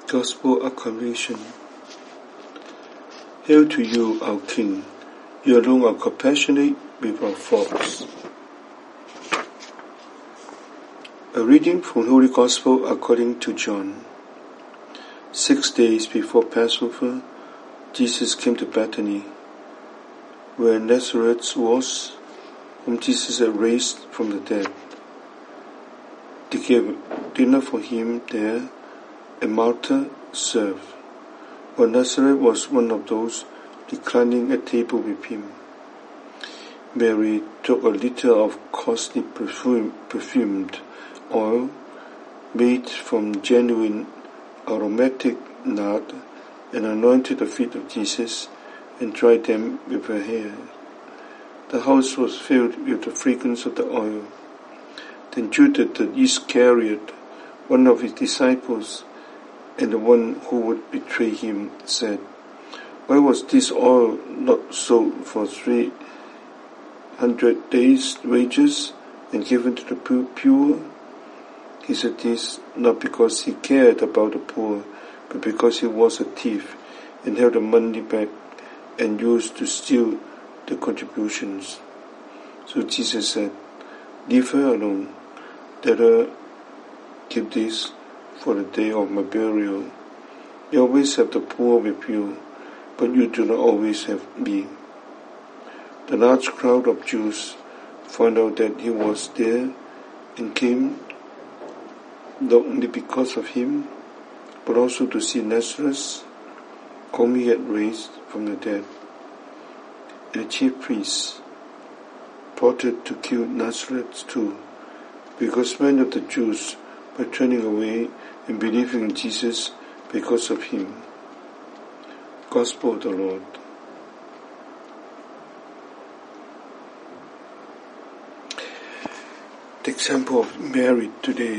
Gospel Acclamation. Hail to you, our King. You alone are compassionate with our faults. A reading from Holy Gospel according to John. 6 days before Passover, Jesus came to Bethany, where Nazareth was, whom Jesus had raised from the dead. They gave dinner for him there, and Martha served, while Nazareth was one of those reclining at table with him. Mary took a little of costly perfumed oil made from genuine aromatic nard and anointed the feet of Jesus and dried them with her hair. The house was filled with the fragrance of the oil. Then Judas the Iscariot, one of his disciples, and the one who would betray him, said, "Why was this oil not sold for 300 days' wages and given to the poor?" He said this not because he cared about the poor, but because he was a thief and held the money back and used to steal the contributions. So Jesus said, "Leave her alone. Let her keep this for the day of my burial. You always have the poor with you, but you do not always have me." The large crowd of Jews found out that he was there and came not only because of him, but also to see Lazarus, whom he had raised from the dead. And the chief priests plotted to kill Lazarus too, because many of the Jews were turning away and believing in Jesus because of him. Gospel of the Lord. The example of Mary today,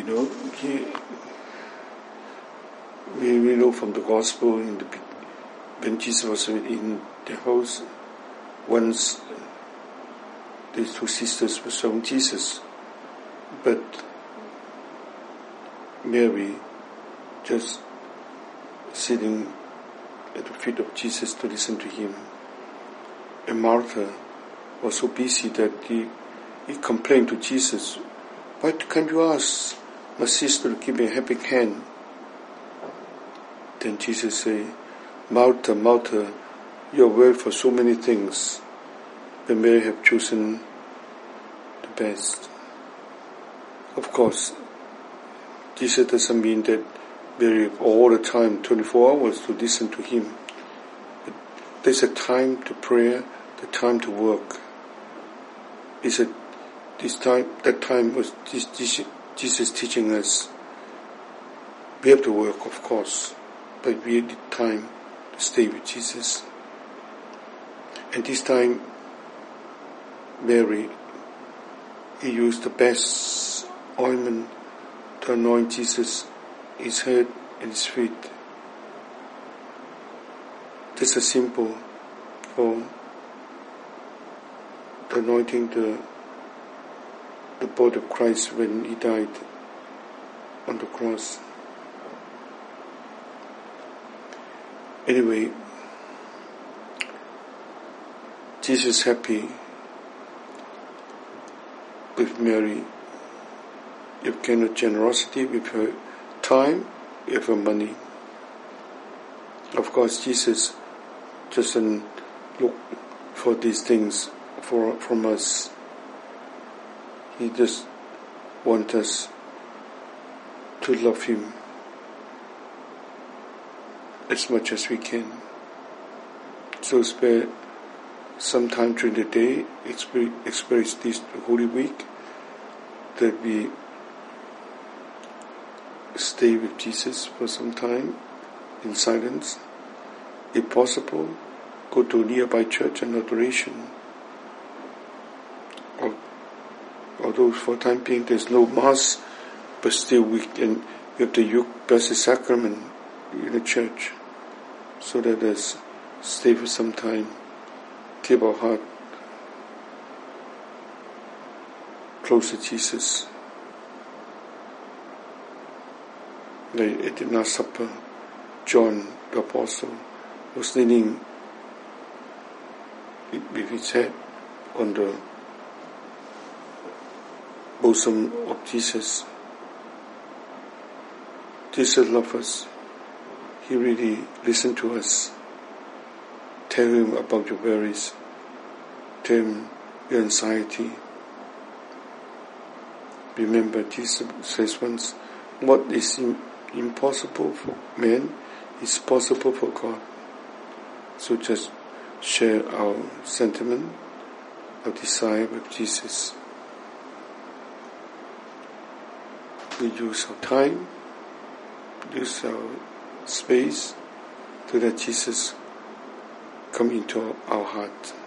we know from the Gospel when Jesus was in the house, once these two sisters were showing Jesus, but Mary just sitting at the feet of Jesus to listen to him. And Martha was so busy that he complained to Jesus, "Why can't you ask my sister to give me a helping hand?" Then Jesus said, "Martha, Martha, you are worried for so many things, but Mary have chosen the best." Of course, Jesus doesn't mean that Mary all the time, 24 hours to listen to him. But there's a time to prayer, the time to work. That time was Jesus teaching us. We have to work, of course, but we need time to stay with Jesus. And this time, Mary, he used the best ointment to anoint Jesus, his head and his feet. This is simple for anointing the body of Christ when he died on the cross. Anyway, Jesus is happy with Mary. If kind of generosity with her time, with her money. Of course, Jesus doesn't look for these things from us. He just wants us to love him as much as we can. So spare some time during the day, experience this Holy Week, that we stay with Jesus for some time in silence. If possible, go to a nearby church and adoration. Although for the time being there's no Mass, but still we have the Blessed Sacrament in the church. So let us stay for some time, keep our heart close to Jesus. At the Last Supper, John the Apostle was leaning with his head on the bosom of Jesus. Jesus loves us. He really listened to us. Tell him about your worries. Tell him your anxiety. Remember, Jesus says once, what is impossible for man is possible for God. So just share our sentiment, our desire with Jesus. We use our time, use our space to let Jesus come into our heart.